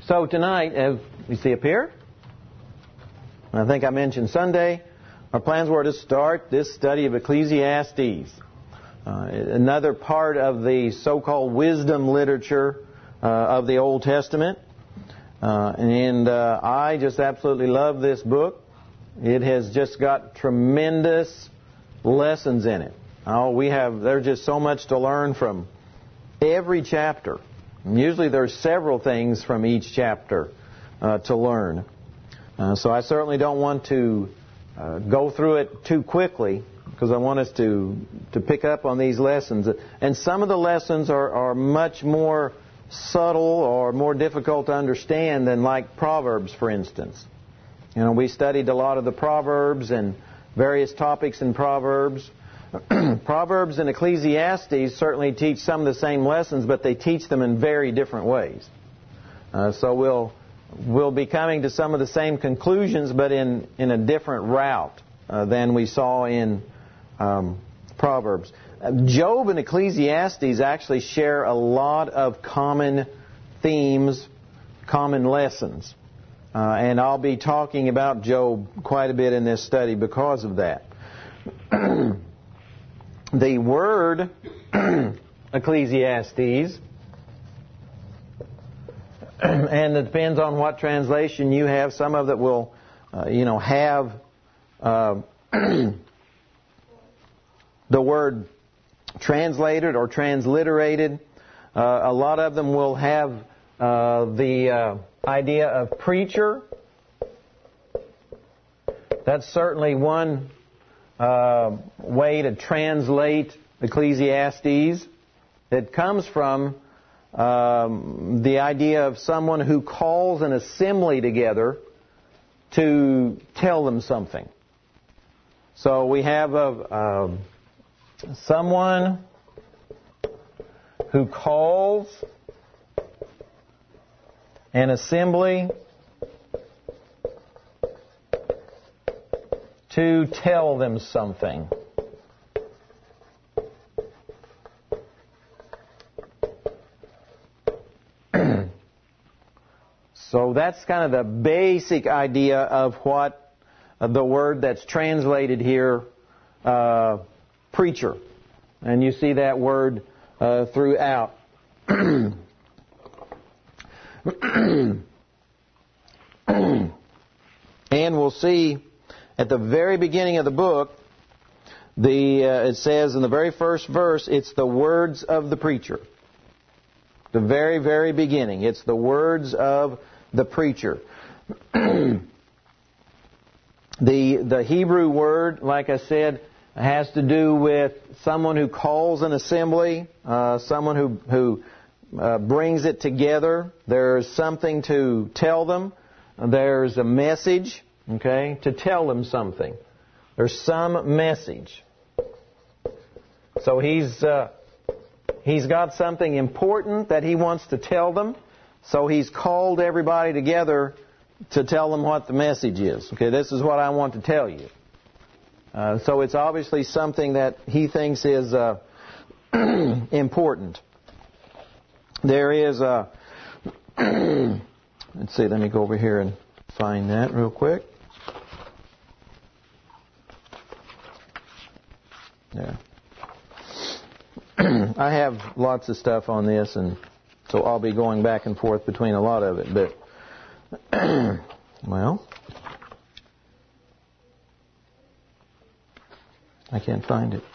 So tonight, as you see up here, I think I mentioned Sunday, our plans were to start this study of Ecclesiastes, another part of the so-called wisdom literature of the Old Testament. I just absolutely love this book. It has just got tremendous lessons in it. There's just so much to learn from every chapter. And usually there's several things from each chapter to learn. So I certainly don't want to go through it too quickly, because I want us to pick up on these lessons. And some of the lessons are much more subtle or more difficult to understand than like Proverbs, for instance. We studied a lot of the Proverbs and various topics in Proverbs. Proverbs and Ecclesiastes certainly teach some of the same lessons, but they teach them in very different ways. So we'll be coming to some of the same conclusions, but in a different route than we saw in Proverbs. Job and Ecclesiastes actually share a lot of common themes, common lessons. And I'll be talking about Job quite a bit in this study because of that. The word Ecclesiastes, and it depends on what translation you have. Some of it will, have the word translated or transliterated. A lot of them will have the idea of preacher. That's certainly one way to translate Ecclesiastes. It comes from the idea of someone who calls an assembly together to tell them something. So we have someone who calls an assembly to tell them something. So that's kind of the basic idea of what the word that's translated here, preacher. And you see that word throughout. And we'll see at the very beginning of the book, it says in the very first verse, it's the words of the preacher. The very, very beginning. It's the words of the preacher. The Hebrew word, like I said, has to do with someone who calls an assembly, someone who brings it together. There's something to tell them. There's a message, to tell them something. There's some message. So he's got something important that he wants to tell them. So he's called everybody together to tell them what the message is. This is what I want to tell you. So it's obviously something that he thinks is important. There is a... let's see, let me go over here and find that real quick. Yeah. I have lots of stuff on this, and so I'll be going back and forth between a lot of it. But, well, I can't find it.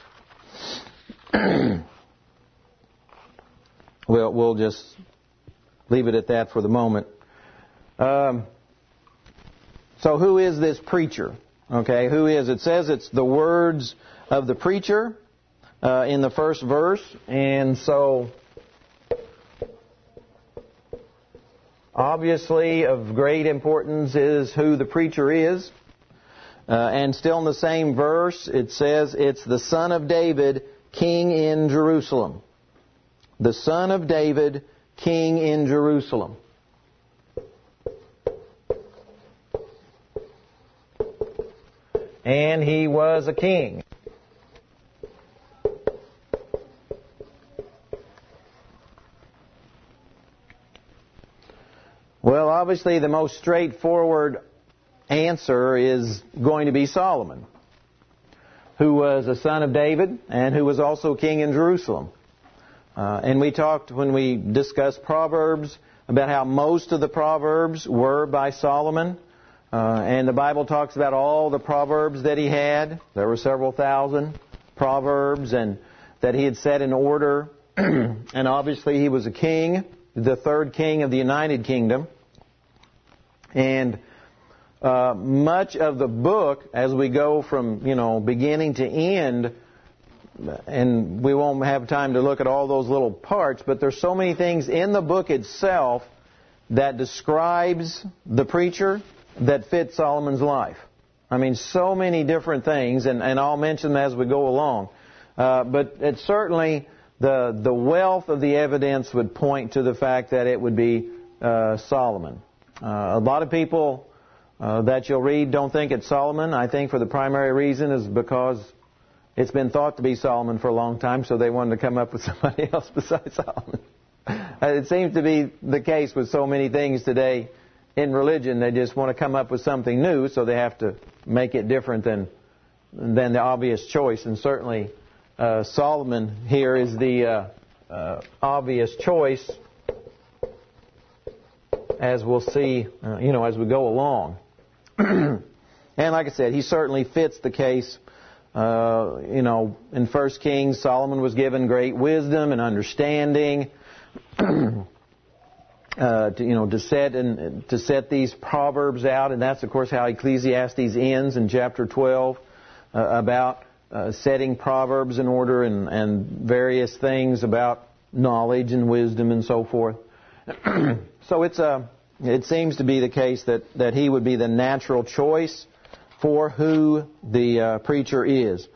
Well, we'll just leave it at that for the moment. So who is this preacher? Who is? It says it's the words of the preacher in the first verse. And so, obviously, of great importance is who the preacher is. And still in the same verse, it says it's the Son of David, King in Jerusalem. The Son of David, King in Jerusalem. And he was a king. Well, obviously the most straightforward answer is going to be Solomon, who was a son of David and who was also king in Jerusalem. And we talked when we discussed Proverbs about how most of the Proverbs were by Solomon. And the Bible talks about all the Proverbs that he had. There were several thousand Proverbs and that he had set in order. And obviously he was a king, the third king of the United Kingdom. And much of the book, as we go from, beginning to end, and we won't have time to look at all those little parts, but there's so many things in the book itself that describes the preacher that fit Solomon's life. I mean, so many different things, and I'll mention them as we go along. But it's certainly the wealth of the evidence would point to the fact that it would be Solomon. A lot of people that you'll read don't think it's Solomon. I think for the primary reason is because it's been thought to be Solomon for a long time, so they wanted to come up with somebody else besides Solomon. It seems to be the case with so many things today in religion. They just want to come up with something new, so they have to make it different than the obvious choice. And certainly Solomon here is the obvious choice, as we'll see, as we go along. And like I said, he certainly fits the case. In 1 Kings, Solomon was given great wisdom and understanding to set these proverbs out, and that's of course how Ecclesiastes ends in chapter 12 about setting proverbs in order and various things about knowledge and wisdom and so forth. So it seems to be the case that he would be the natural choice for who the preacher is.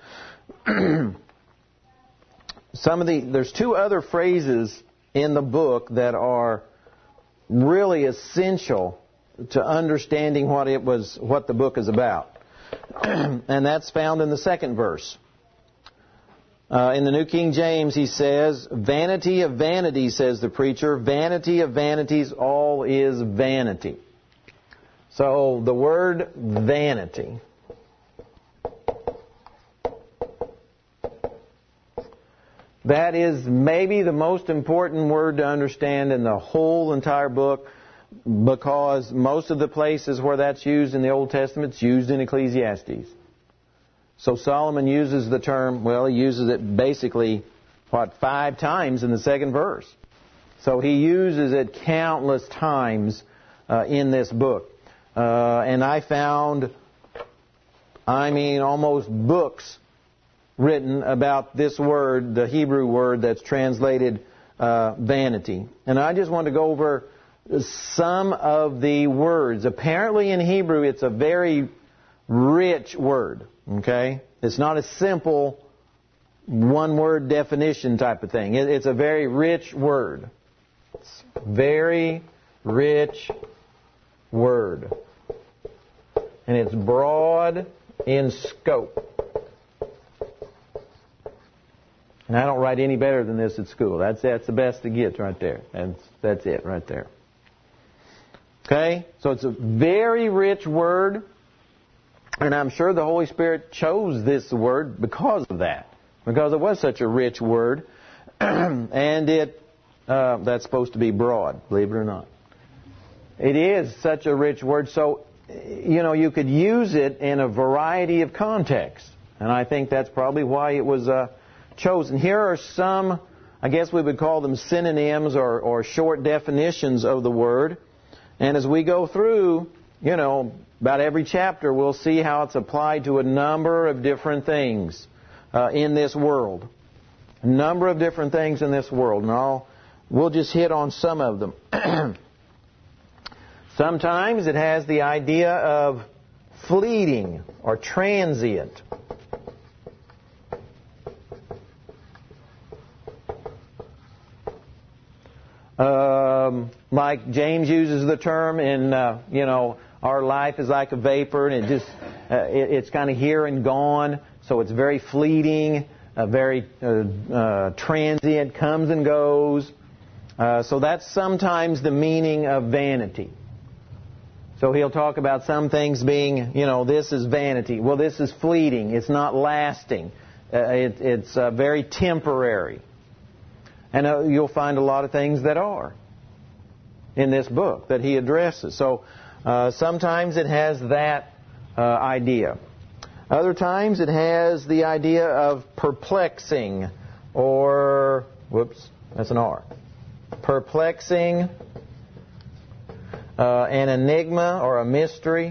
There's two other phrases in the book that are really essential to understanding what the book is about. And that's found in the second verse. In the New King James, he says, "Vanity of vanities," says the preacher, "vanity of vanities, all is vanity." So the word vanity, that is maybe the most important word to understand in the whole entire book, because most of the places where that's used in the Old Testament, it's used in Ecclesiastes. So Solomon uses the term, he uses it basically, 5 times in the second verse. So he uses it countless times in this book. And I found, almost books written about this word, the Hebrew word that's translated vanity. And I just want to go over some of the words. Apparently in Hebrew it's a very rich word. Okay? It's not a simple one-word definition type of thing. It's a very rich word. It's a very rich word. And it's broad in scope. And I don't write any better than this at school. That's the best it gets right there. That's it right there. Okay? So it's a very rich word. And I'm sure the Holy Spirit chose this word because of that. Because it was such a rich word. And that's supposed to be broad, believe it or not. It is such a rich word. So, you could use it in a variety of contexts. And I think that's probably why it was chosen. Here are some, I guess we would call them synonyms or short definitions of the word. And as we go through, about every chapter, we'll see how it's applied to a number of different things in this world. A number of different things in this world. And we'll just hit on some of them. Sometimes it has the idea of fleeting or transient. Like James uses the term in, our life is like a vapor, and it's kind of here and gone, so it's very fleeting, very transient, comes and goes. So that's sometimes the meaning of vanity. So he'll talk about some things being, this is vanity. Well, this is fleeting. It's not lasting. It's very temporary. And you'll find a lot of things that are in this book that he addresses. So sometimes it has that idea. Other times it has the idea of perplexing or, that's an R. Perplexing, an enigma or a mystery.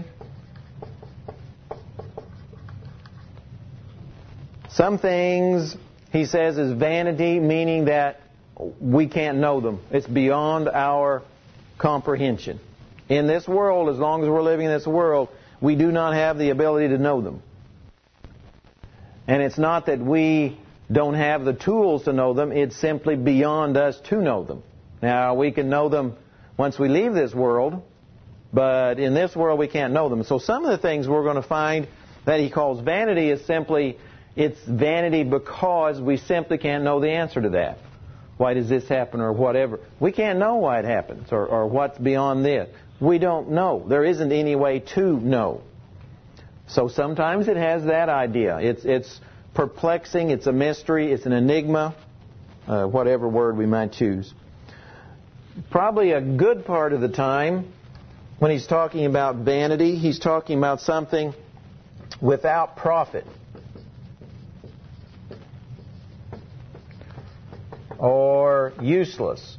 Some things, he says, is vanity, meaning that we can't know them. It's beyond our comprehension. In this world, as long as we're living in this world, we do not have the ability to know them. And it's not that we don't have the tools to know them, it's simply beyond us to know them. Now, we can know them once we leave this world, but in this world we can't know them. So some of the things we're going to find that he calls vanity is simply, it's vanity because we simply can't know the answer to that. Why does this happen or whatever? We can't know why it happens or what's beyond this. We don't know. There isn't any way to know. So sometimes it has that idea. It's perplexing, it's a mystery, it's an enigma, whatever word we might choose. Probably a good part of the time, when he's talking about vanity, he's talking about something without profit. Or useless.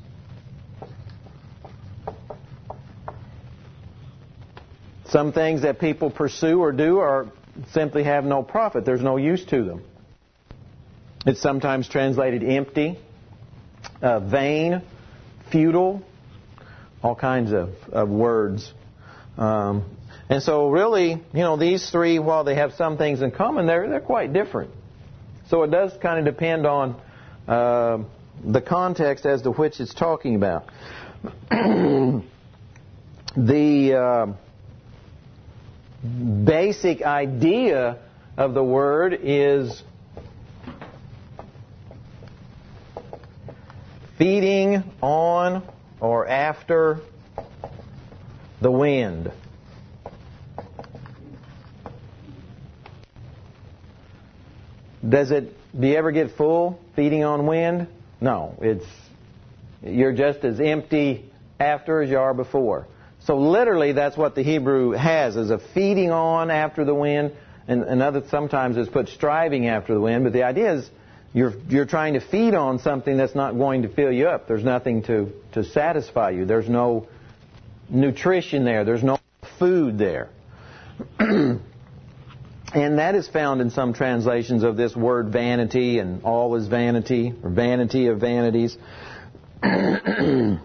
Some things that people pursue or do are simply have no profit. There's no use to them. It's sometimes translated empty, vain, futile, all kinds of words. And so really, these three, while they have some things in common, they're quite different. So it does kind of depend on the context as to which it's talking about. The basic idea of the word is feeding on or after the wind. Do you ever get full feeding on wind? No, you're just as empty after as you are before. So literally that's what the Hebrew has, is a feeding on after the wind, and other sometimes it's put striving after the wind, but the idea is you're trying to feed on something that's not going to fill you up. There's nothing to satisfy you. There's no nutrition there. There's no food there. And that is found in some translations of this word vanity, and all is vanity, or vanity of vanities. And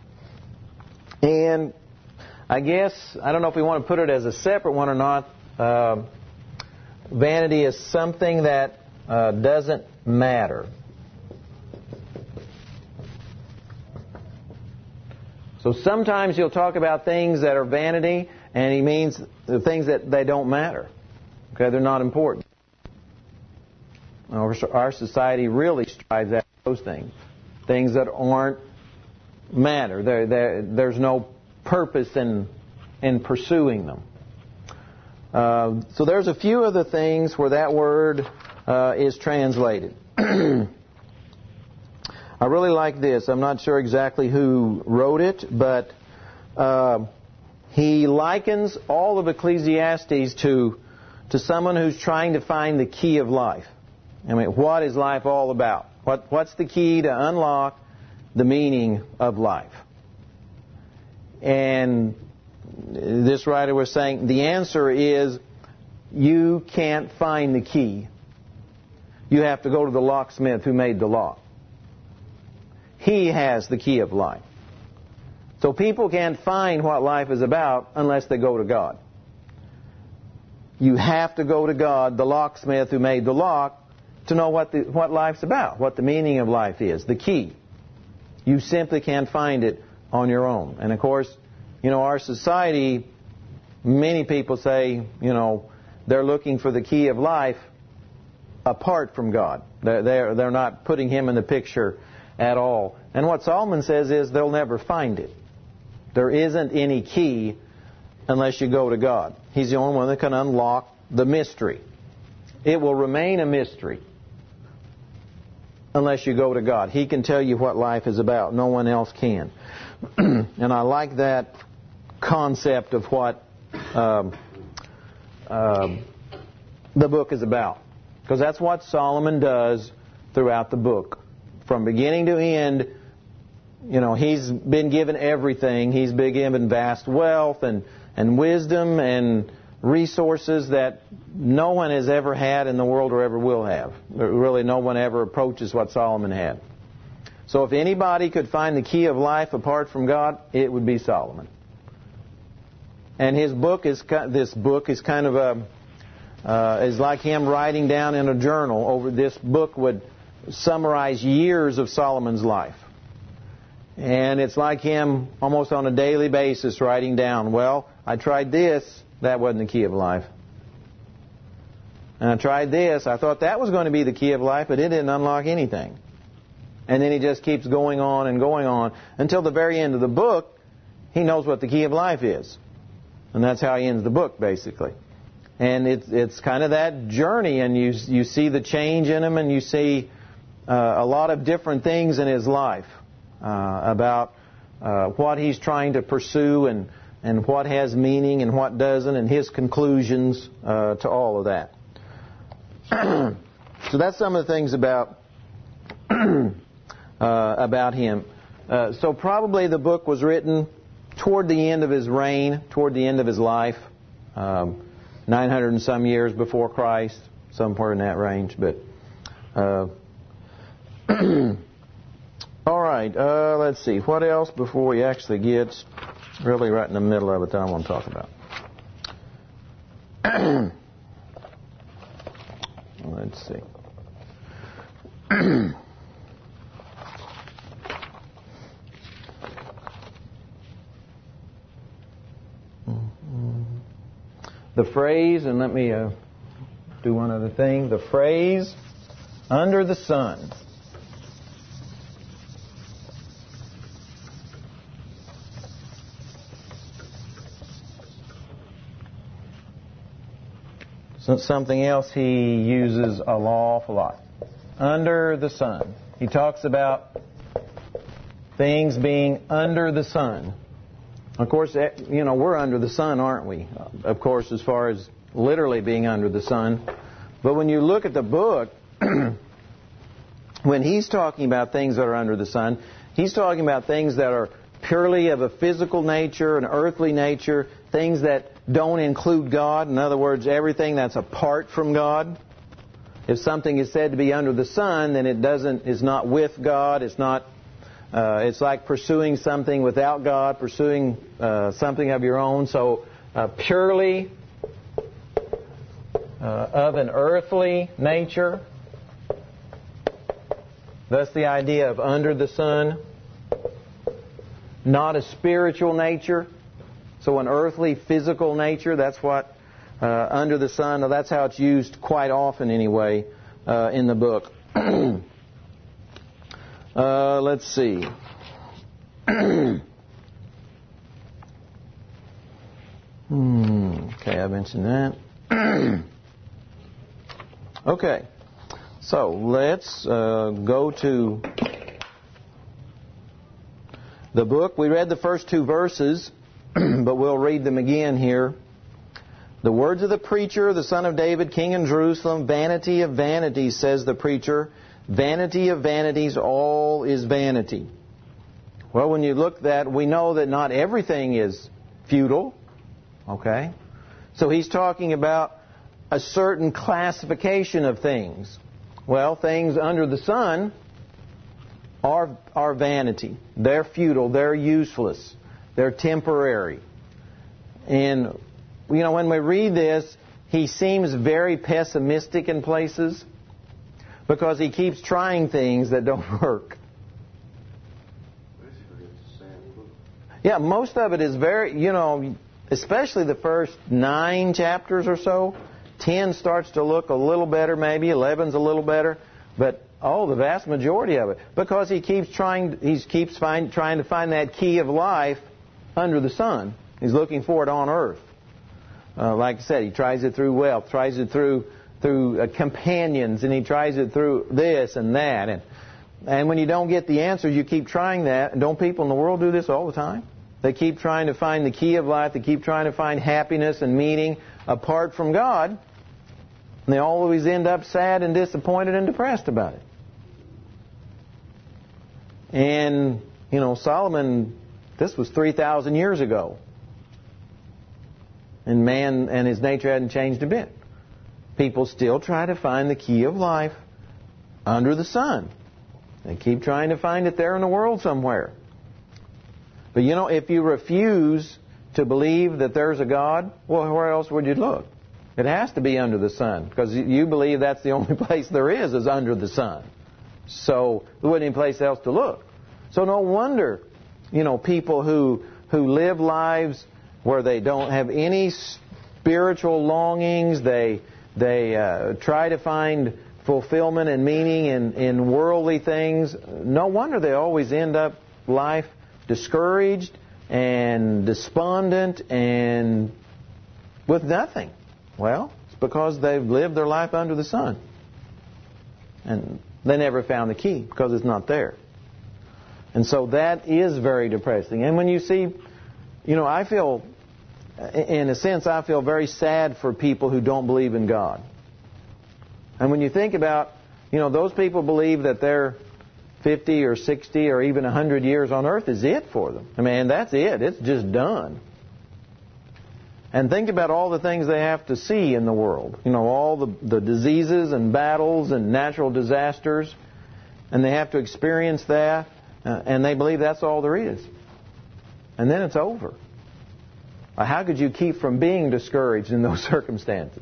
I guess, I don't know if we want to put it as a separate one or not. Vanity is something that doesn't matter. So sometimes he'll talk about things that are vanity, and he means the things that they don't matter. Okay, they're not important. Our society really strives after those things. Things that aren't matter. There's no purpose in pursuing them. So there's a few other things where that word is translated. I really like this. I'm not sure exactly who wrote it, but he likens all of Ecclesiastes to someone who's trying to find the key of life. I mean, what is life all about? What's the key to unlock the meaning of life? And this writer was saying the answer is you can't find the key. You have to go to the locksmith who made the lock. He has the key of life. So people can't find what life is about unless they go to God. You have to go to God, the locksmith who made the lock, to know what life's about, what the meaning of life is, the key. You simply can't find it on your own. And of course, our society, many people say, they're looking for the key of life apart from God. They're not putting Him in the picture at all. And what Solomon says is they'll never find it. There isn't any key unless you go to God. He's the only one that can unlock the mystery. It will remain a mystery unless you go to God. He can tell you what life is about. No one else can. And I like that concept of what the book is about. Because that's what Solomon does throughout the book. From beginning to end, he's been given everything. He's been given vast wealth and wisdom and resources that no one has ever had in the world or ever will have. Really, no one ever approaches what Solomon had. So if anybody could find the key of life apart from God, it would be Solomon. And this book is kind of is like him writing down in a journal. This book would summarize years of Solomon's life. And it's like him almost on a daily basis writing down, well, I tried this, that wasn't the key of life. And I tried this, I thought that was going to be the key of life, but it didn't unlock anything. And then he just keeps going on and going on until the very end of the book, he knows what the key of life is. And that's how he ends the book, basically. And it's kind of that journey, and you see the change in him, and you see a lot of different things in his life about what he's trying to pursue and what has meaning and what doesn't, and his conclusions to all of that. So that's some of the things about him. So probably the book was written toward the end of his reign, toward the end of his life, 900 and some years before Christ, somewhere in that range. But all right, let's see. What else before we actually get really right in the middle of it that I want to talk about? Let's see. The phrase, and let me do one other thing. The phrase, under the sun. Something else he uses an awful lot. Under the sun. He talks about things being under the sun. Of course, we're under the sun, aren't we? Of course, as far as literally being under the sun. But when you look at the book, when he's talking about things that are under the sun, he's talking about things that are purely of a physical nature, an earthly nature, things that don't include God. In other words, everything that's apart from God. If something is said to be under the sun, then it is not with God. It's not. It's like pursuing something without God, pursuing something of your own. So purely of an earthly nature. That's the idea of under the sun. Not a spiritual nature. So an earthly, physical nature, that's what under the sun, that's how it's used quite often anyway in the book. Let's see. Okay, I mentioned that. Okay, so let's go to the book. We read the first two verses, but we'll read them again here. The words of the preacher, the son of David, king in Jerusalem, vanity of vanities, says the preacher. Vanity of vanities, all is vanity. Well, when you look at that, we know that not everything is futile. Okay? So he's talking about a certain classification of things. Well, things under the sun are vanity. They're futile. They're useless. They're temporary. And, when we read this, he seems very pessimistic in places because he keeps trying things that don't work. Yeah, most of it is very, especially the first 9 chapters or so. 10 starts to look a little better maybe. 11's a little better. But Oh, the vast majority of it. Because he keeps trying to find that key of life under the sun. He's looking for it on earth. Like I said, he tries it through wealth, tries it through companions, and he tries it through this and that. And when you don't get the answers, you keep trying that. And don't people in the world do this all the time? They keep trying to find the key of life. They keep trying to find happiness and meaning apart from God. And they always end up sad and disappointed and depressed about it. And, Solomon, this was 3,000 years ago. And man and his nature hadn't changed a bit. People still try to find the key of life under the sun. They keep trying to find it there in the world somewhere. But if you refuse to believe that there's a God, well, where else would you look? It has to be under the sun, because you believe that's the only place there is under the sun. So there wasn't any place else to look. So no wonder, people who live lives where they don't have any spiritual longings, they try to find fulfillment and meaning in worldly things. No wonder they always end up life discouraged and despondent and with nothing. Well, it's because they've lived their life under the sun. And they never found the key because it's not there. And so that is very depressing. And when you see, I feel, in a sense, I feel very sad for people who don't believe in God. And when you think about, those people believe that their 50 or 60 or even 100 years on earth is it for them. I mean, that's it. It's just done. And think about all the things they have to see in the world. All the diseases and battles and natural disasters. And they have to experience that. And they believe that's all there is. And then it's over. How could you keep from being discouraged in those circumstances?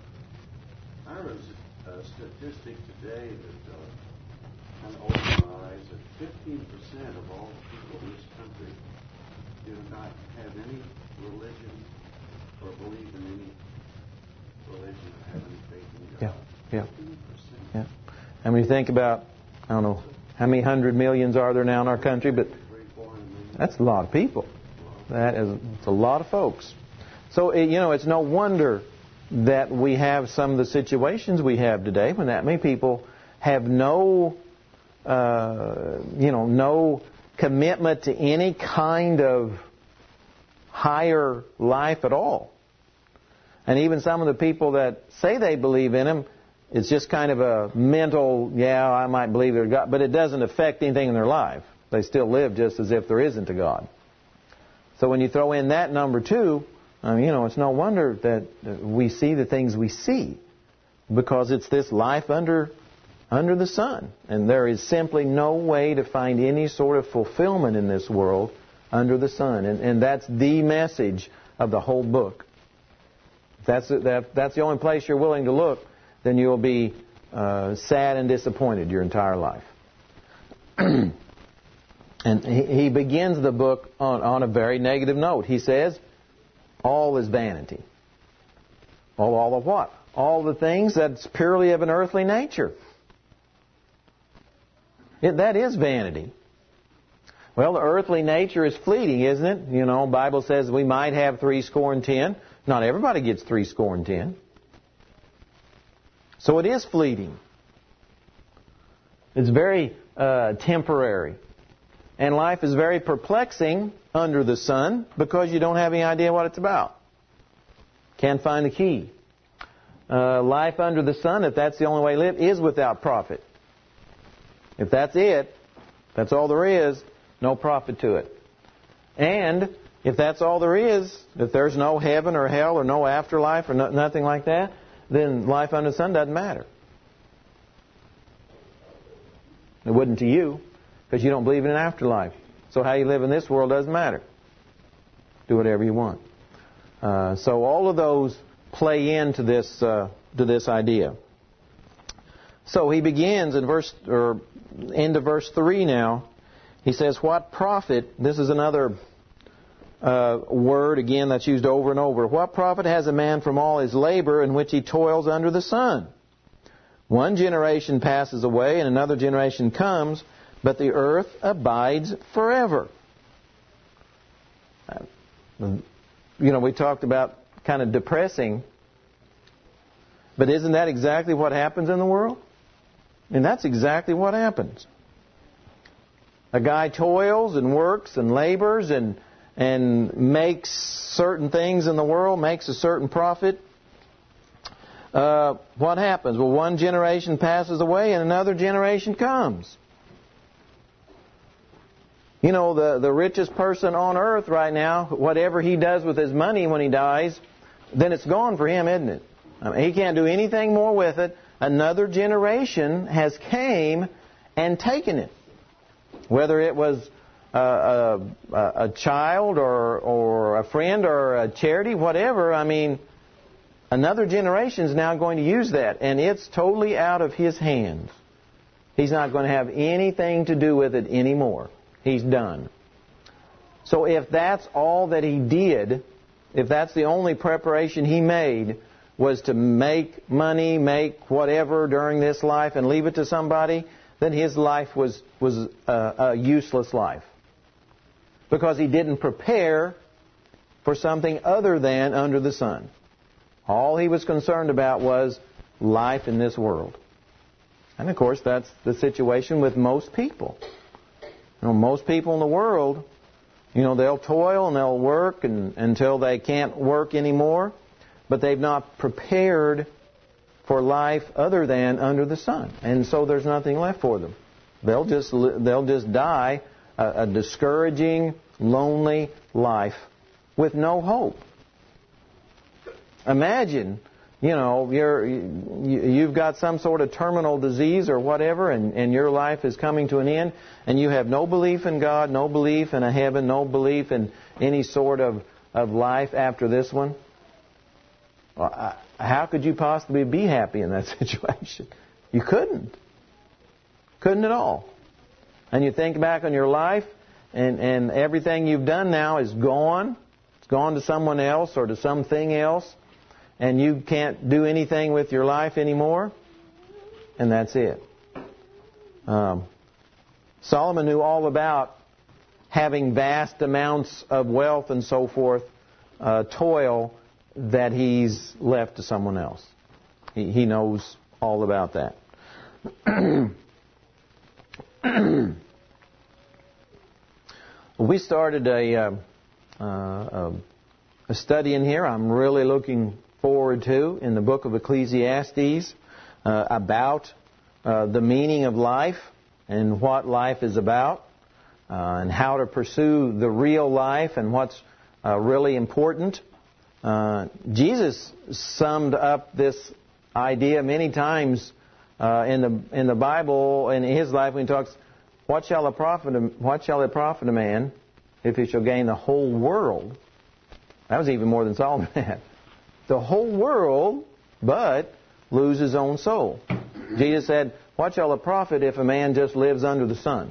I read a statistic today that kind of opened my eyes that 15% of all people in this country do not have any religion or believe in any religion or have any faith in God. Yeah. 15%. Yeah. And when you think about, I don't know, how many hundred millions are there now in our country, but that's a lot of people. It's a lot of folks. So, it's no wonder that we have some of the situations we have today when that many people have no commitment to any kind of higher life at all. And even some of the people that say they believe in Him, it's just kind of a mental, I might believe there's God, but it doesn't affect anything in their life. They still live just as if there isn't a God. So when you throw in that number too, it's no wonder that we see the things we see, because it's this life under the sun. And there is simply no way to find any sort of fulfillment in this world under the sun. And that's the message of the whole book. If that's the only place you're willing to look, then you'll be sad and disappointed your entire life. And he begins the book on a very negative note. He says, all is vanity. All of what? All the things that's purely of an earthly nature. That is vanity. Well, the earthly nature is fleeting, isn't it? The Bible says we might have 70. Not everybody gets 70. So it is fleeting. It's very temporary. And life is very perplexing under the sun because you don't have any idea what it's about. Can't find the key. Life under the sun, if that's the only way to live, is without profit. If that's it, that's all there is, no profit to it. And if that's all there is, if there's no heaven or hell or no afterlife or nothing like that, then life under the sun doesn't matter. It wouldn't to you, because you don't believe in an afterlife. So how you live in this world doesn't matter. Do whatever you want. So all of those play into this idea. So he begins in end of verse 3 now. He says, what profit, this is another word again that's used over and over. What profit has a man from all his labor in which he toils under the sun? One generation passes away and another generation comes, but the earth abides forever. We talked about kind of depressing, but isn't that exactly what happens in the world? And that's exactly what happens. A guy toils and works and labors and makes certain things in the world, makes a certain profit. What happens? Well, one generation passes away and another generation comes. The richest person on earth right now, whatever he does with his money when he dies, then it's gone for him, isn't it? He can't do anything more with it. Another generation has came and taken it. Whether it was a child or a friend or a charity, whatever, another generation is now going to use that, and it's totally out of his hands. He's not going to have anything to do with it anymore. He's done. So if that's all that he did, if that's the only preparation he made, was to make money, make whatever during this life and leave it to somebody, then his life was a useless life. Because he didn't prepare for something other than under the sun. All he was concerned about was life in this world. And of course, that's the situation with most people. Most people in the world, they'll toil and they'll work until they can't work anymore, but they've not prepared for life other than under the sun. And so there's nothing left for them. They'll just die a discouraging, lonely life with no hope. Imagine, you've got some sort of terminal disease or whatever, and your life is coming to an end, and you have no belief in God, no belief in a heaven, no belief in any sort of life after this one. Well, how could you possibly be happy in that situation? You couldn't. Couldn't at all. And you think back on your life, and everything you've done now is gone. It's gone to someone else or to something else. And you can't do anything with your life anymore. And that's it. Solomon knew all about having vast amounts of wealth and so forth, toil that he's left to someone else. He knows all about that. We started a study in here I'm really looking forward to in the book of Ecclesiastes about the meaning of life and what life is about and how to pursue the real life and what's really important. Jesus summed up this idea many times in the Bible in his life when he talks, what shall it profit a man if he shall gain the whole world? That was even more than Solomon had. The whole world, but lose his own soul. Jesus said, what shall it profit if a man just lives under the sun?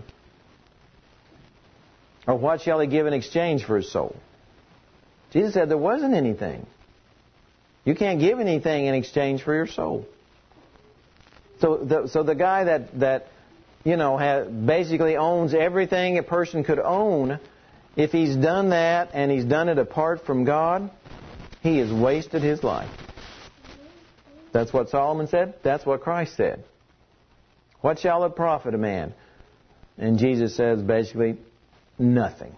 Or what shall he give in exchange for his soul? Jesus said there wasn't anything. You can't give anything in exchange for your soul. So the guy that basically owns everything a person could own, if he's done that and he's done it apart from God, he has wasted his life. That's what Solomon said. That's what Christ said. What shall it profit a man? And Jesus says basically, nothing.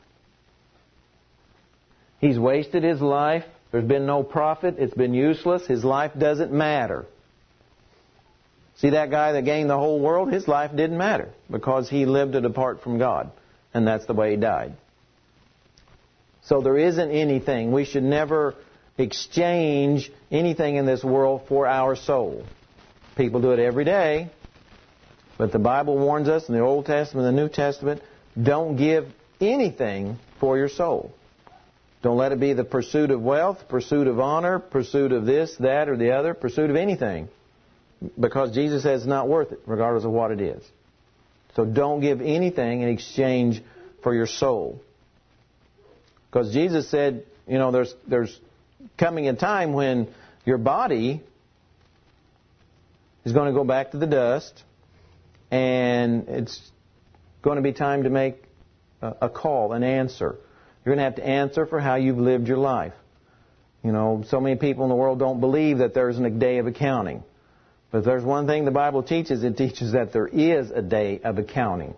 He's wasted his life. There's been no profit. It's been useless. His life doesn't matter. See that guy that gained the whole world? His life didn't matter because he lived it apart from God. And that's the way he died. So there isn't anything. We should never exchange anything in this world for our soul. People do it every day. But the Bible warns us in the Old Testament and the New Testament, don't give anything for your soul. Don't let it be the pursuit of wealth, pursuit of honor, pursuit of this, that, or the other, pursuit of anything. Because Jesus says it's not worth it, regardless of what it is. So don't give anything in exchange for your soul. Because Jesus said, there's coming a time when your body is going to go back to the dust, and it's going to be time to make a call, an answer. You're going to have to answer for how you've lived your life. You know, so many people in the world don't believe that there's a day of accounting. But if there's one thing the Bible teaches, it teaches that there is a day of accounting.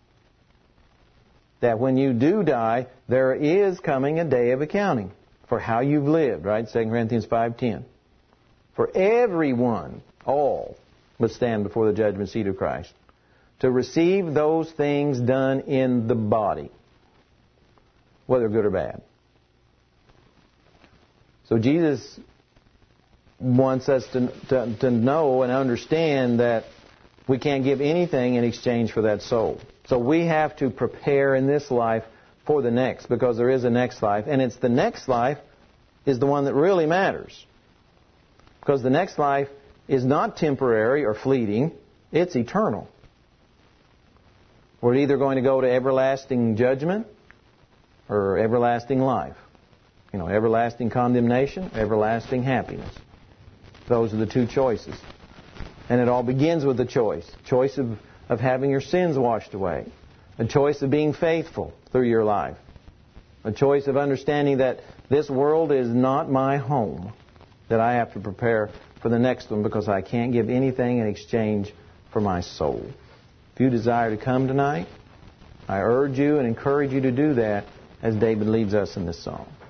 That when you do die, there is coming a day of accounting for how you've lived, right? 2 Corinthians 5:10. For everyone, all, must stand before the judgment seat of Christ to receive those things done in the body, whether good or bad. So Jesus wants us to know and understand that we can't give anything in exchange for that soul. So we have to prepare in this life for the next, because there is a next life. And it's the next life is the one that really matters. Because the next life is not temporary or fleeting. It's eternal. We're either going to go to everlasting judgment or everlasting life. You know, everlasting condemnation, everlasting happiness. Those are the two choices. And it all begins with a choice. Choice of having your sins washed away. A choice of being faithful through your life. A choice of understanding that this world is not my home. That I have to prepare for the next one because I can't give anything in exchange for my soul. If you desire to come tonight, I urge you and encourage you to do that as David leads us in this song.